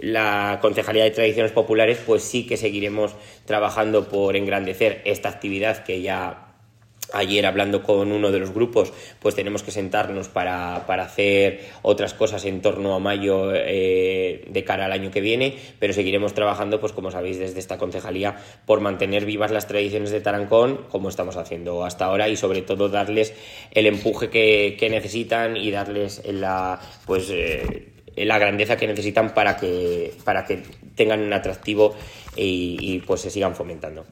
la Concejalía de Tradiciones Populares, pues sí que seguiremos trabajando por engrandecer esta actividad que ya... Ayer, hablando con uno de los grupos, pues tenemos que sentarnos para hacer otras cosas en torno a mayo de cara al año que viene, pero seguiremos trabajando, pues como sabéis, desde esta concejalía por mantener vivas las tradiciones de Tarancón, como estamos haciendo hasta ahora, y sobre todo darles el empuje que necesitan y darles la grandeza que necesitan para que tengan un atractivo y pues se sigan fomentando.